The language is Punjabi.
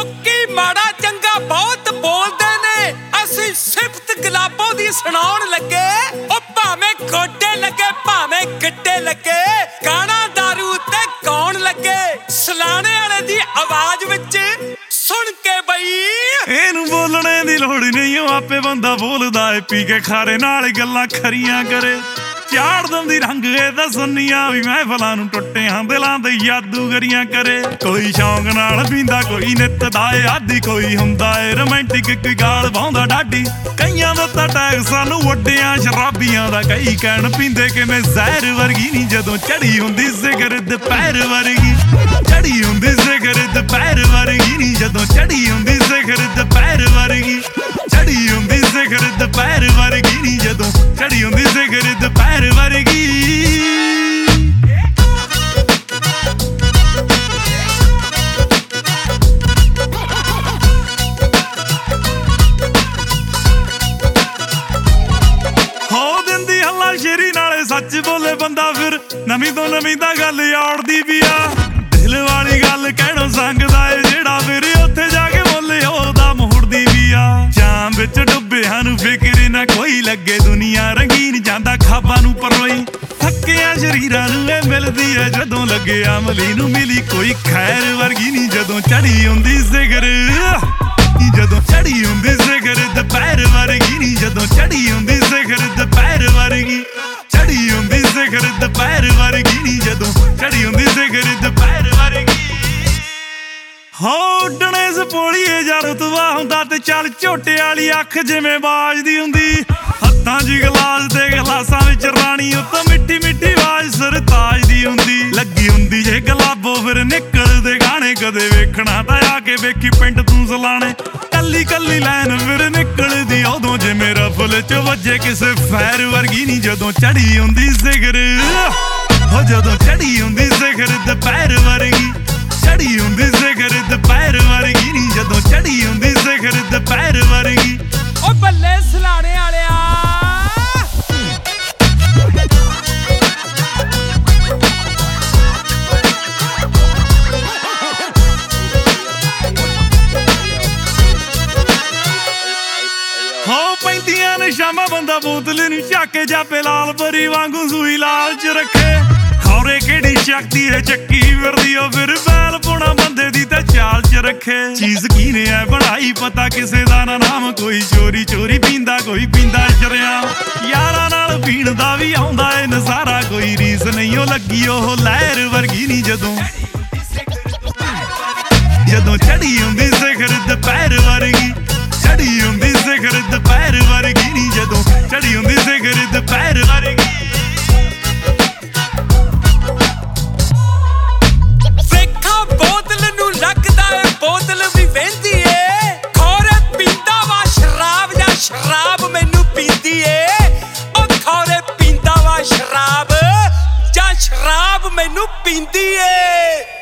ਲੋਕੀ ਮਾੜਾ ਚੰਗਾ ਬਹੁਤ ਬੋਲਦੇ ਨੇ, ਅਸੀਂ ਸਿਫਤ ਗੁਲਾਬੋਂ ਦੀ ਸੁਣਾਉਣ ਲੱਗੇ। ਉਹ ਭਾਵੇਂ ਗੋਡੇ ਲੱਗੇ ਭਾਵੇਂ ਗਿੱਟੇ ਲੱਗੇ, ਗਾਣਾ ਦਾਰੂ ਤੇ ਗਾਉਣ ਲੱਗੇ। ਸਲਾਣੇ ਵਾਲੇ ਦੀ ਆਵਾਜ਼ ਵਿੱਚ ਸੁਣ ਕੇ ਬਈ ਇਹਨੂੰ ਬੋਲਣੇ ਦੀ ਲੋੜ ਨਹੀਂ, ਉਹ ਆਪੇ ਬੰਦਾ ਬੋਲਦਾ ਏ। ਪੀ ਕੇ ਖਾਰੇ ਨਾਲ ਗੱਲਾਂ ਖਰੀਆਂ ਕਰੇ, ਚਾੜ ਦਿੰਦੀ ਰੰਗ ਇਹ ਤਾਂ ਸੁੰਨੀਆਂ ਵੀ ਮਹਿਫਲਾਂ ਨੂੰ ਟੁੱਟਿਆਂ ਦਿਲਾਂ ਦੇ ਜਾਦੂਗਰੀਆਂ ਕਰੇ। ਕੋਈ ਸ਼ੌਂਕ ਨਾਲ ਪੀਂਦਾ ਕੋਈ ਨਿੱਤ ਦਾ ਏ ਆਦੀ, ਕੋਈ ਹੁੰਦਾ ਏ ਰੋਮਾਂਟਿਕ ਕੋਈ ਗਾਲ ਪਾਉਂਦਾ ਡਾਡੀ। ਕਈਆਂ ਦਾ ਤਾਂ ਟੈਗ ਸਾਨੂੰ ਵੱਡਿਆਂ ਸ਼ਰਾਬੀਆਂ ਦਾ, ਕਈ ਕਹਿਣ ਪੀਂਦੇ ਕਿਵੇਂ ਜ਼ਹਿਰ ਵਰਗੀ ਨੀ, ਜਦੋਂ ਚੜੀ ਹੁੰਦੀ ਸਿਗਰਟ ਦੁਪਹਿਰ ਵਰਗੀ। ਚੜੀ ਹੁੰਦੀ ਸਿਗਰਟ ਦੁਪਹਿਰ ਵਰਗੀ ਨੀ, ਜਦੋਂ ਚੜੀ ਹੁੰਦੀ ਸਿਗਰਟ ਦੁਪਹਿਰ ਵਰਗੀ। ਚੜੀ ਹੁੰਦੀ ਸਿਗਰਟ ਦੁਪਹਿਰ ਵਰਗੀ ਨੀ, ਜਦੋਂ ਚੜੀ ਹੁੰਦੀ ਸਿਗਰਟ ਦੁਪਹਿਰ ਵਰਗੀ। ਹੋ ਦਿੰਦੀ ਹੱਲਾ ਸ਼ੇਰੀ ਨਾਲੇ ਸੱਚ ਬੋਲੇ ਬੰਦਾ, ਫਿਰ ਨਵੀਂ ਤੋਂ ਨਵੀਂ ਤਾਂ ਗੱਲ ਯਾੜਦੀ ਵੀ ਆ। ਦਿਲ ਵਾਲੀ ਗੱਲ ਕਹਿਣੋਂ ਸੰਗਦਾ ਏ ਜਿਹੜਾ, ਫਿਰ ਉੱਥੇ ਜਾ ਕੇ ਬੋਲੇ ਉਹਦਾ ਮੁੜਦੀ ਵੀ ਆ। ਜਾਮ ਵਿੱਚ ਡੁੱਬਿਆਂ ਨੂੰ ਫਿਕਰ ਨਾ ਕੋਈ ਲੱਗੇ, ਦੁਨੀਆ ਰੰਗੀਨ ਜਾਂਦਾ ਖਾਬਾਂ ਨੂੰ ਪਰੋਈ। ਥੱਕਿਆਂ ਸ਼ਰੀਰਾਂ ਨੂੰ ਇਹ ਮਿਲਦੀ ਏ ਜਦੋਂ ਲੱਗੇ ਅਮਲੀ ਨੂੰ ਮਿਲੀ ਕੋਈ ਖੈਰ ਵਰਗੀ ਨੀ, ਜਦੋਂ ਚੜੀ ਹੁੰਦੀ ਸਿਗਰਟ। ਜਦੋਂ ਚੜੀ ਹੁੰਦੀ ਸਿਗਰਟ ਦੁਪਹਿਰ ਵਰਗੀ ਨੀ, ਜਦੋਂ ਚੜੀ ਹੁੰਦੀ ਸਿਗਰਟ ਦੁਪਹਿਰ ਵਰਗੀ। ਚੜੀ ਹੁੰਦੀ ਸਿਗਰਟ ਦੁਪਹਿਰ ਵਰਗੀ ਨੀ, ਜਦੋਂ ਚੜੀ ਹੁੰਦੀ ਸਿਗਰਟ ਦੁਪਹਿਰ ਵਰਗੀ। ਹੋ ਉੱਡਣੇ ਸਪੋਲੀਏ ਜਾਂ ਰੁਤਬਾ ਹੁੰਦਾ ਤੇ ਚੱਲ ਝੋਟੇ ਵਾਲੀ ਅੱਖ ਜਿਵੇਂ ਬਾਜਦੀ ਹੁੰਦੀ। ਹੱਥਾਂ 'ਚ ਗਲਾਸ ਤੇ ਗਲਾਸਾਂ ਵਿੱਚ ਰਾਣੀ, ਉੱਤੋਂ ਮਿੱਠੀ ਮਿੱਠੀ ਆਵਾਜ਼ ਸਰਤਾਜ ਦੀ ਹੁੰਦੀ। ਲੱਗੀ ਹੁੰਦੀ ਜੇ ਗੁਲਾਬੋ ਫਿਰ ਨਿਕਲਦੇ ਗਾਣੇ, ਕਦੇ ਵੇਖਣਾ ਤਾਂ ਆ ਕੇ ਵੇਖੀ ਪਿੰਡ ਤੂੰ ਸਲਾਣੇ। ਕੱਲੀ ਕੱਲੀ ਲਾਈਨ ਫਿਰ ਨਿਕਲਦੀ ਉਦੋਂ ਜਿਵੇਂ ਰਫਲ 'ਚ ਵੱਜੇ ਕਿਸੇ ਫੈਰ ਵਰਗੀ ਨੀ, ਜਦੋਂ ਚੜੀ ਹੁੰਦੀ ਸਿਗਰਟ। ਹੋ ਜਦੋਂ ਚੜੀ ਹੁੰਦੀ ਸਿਗਰਟ ਦੁਪਹਿਰ ਵਰਗੀ। ਚੜੀ ਹੁੰਦੀ ਸਿਗਰਟ ਦੁਪਹਿਰ ਵਰਗੀ ਨੀ, ਜਦੋਂ ਚੜੀ ਹੁੰਦੀ ਸਿਗਰਟ ਦੁਪਹਿਰ ਵਰਗੀ। ਉਹ ਬੱਲੇ ਸਲਾਣੇ ਵਾਲਿਆ ਹੋ ਪੈਂਦੀਆਂ ਨੇ ਸ਼ਾਮਾਂ ਬੰਦਾ ਬੋਤਲ ਨੂੰ ਝਾਕੇ ਜਾਪੇ, ਲਾਲ ਪਰੀ ਵਾਂਗੂ ਸੂਈ ਲਾਲਚ ਰੱਖੇ। ਖੌਰੇ ਕਿਹੜੀ ਸ਼ਕਤੀ ਹੈ ਚੱਕੀ ਫਿਰਦੀ, ਉਹ ਫਿਰ ਬੈਲ ਪੁਣਾ ਬੰਦੇ ਦੀ ਤਾਂ ਚਾਲ 'ਚ ਰੱਖੇ। ਚੀਜ਼ ਕੀਨੇ ਐ ਬਣਾਈ ਪਤਾ ਕਿਸੇ ਦਾ ਨਾ ਨਾਮ, ਕੋਈ ਚੋਰੀ ਚੋਰੀ ਪੀਂਦਾ ਕੋਈ ਪੀਂਦਾ ਸ਼ਰਿਆਮ। ਯਾਰਾਂ ਨਾਲ ਪੀਣ ਦਾ ਵੀ ਆਉਂਦਾ ਏ ਨਜ਼ਾਰਾ, ਕੋਈ ਰੀਸ ਨਹੀਂ ਉਹ ਲੱਗੀ ਉਹ ਲਹਿਰ ਵਰਗੀ ਨੀ, ਜਦੋਂ ਚੜੀ ਹੁੰਦੀ ਸਿਗਰਟ ਦੁਪਹਿਰ ਵਰਗੀ। ਚੜੀ ਹੁੰਦੀ ਸਿਗਰਟ ਦੁਪਹਿਰ ਵਰਗੀ ਨੀ, ਜਦੋਂ ਚੜੀ ਹੁੰਦੀ ਸਿਗਰਟ ਦੁਪਹਿਰ ਵਰਗੀ। ਵੇਖਾਂ ਬੋਤਲ ਨੂੰ ਲੱਗਦਾ ਏ ਬੋਤਲ ਵੀ ਵਹਿੰਦੀ ਏ, ਖੌਰੇ ਪੀਂਦਾ ਵਾ ਸ਼ਰਾਬ ਜਾਂ ਸ਼ਰਾਬ ਮੈਨੂੰ ਪੀਂਦੀ ਏ। ਉਹ ਖੌਰੇ ਪੀਂਦਾ ਵਾ ਸ਼ਰਾਬ ਜਾਂ ਸ਼ਰਾਬ ਮੈਨੂੰ ਪੀਂਦੀ ਏ।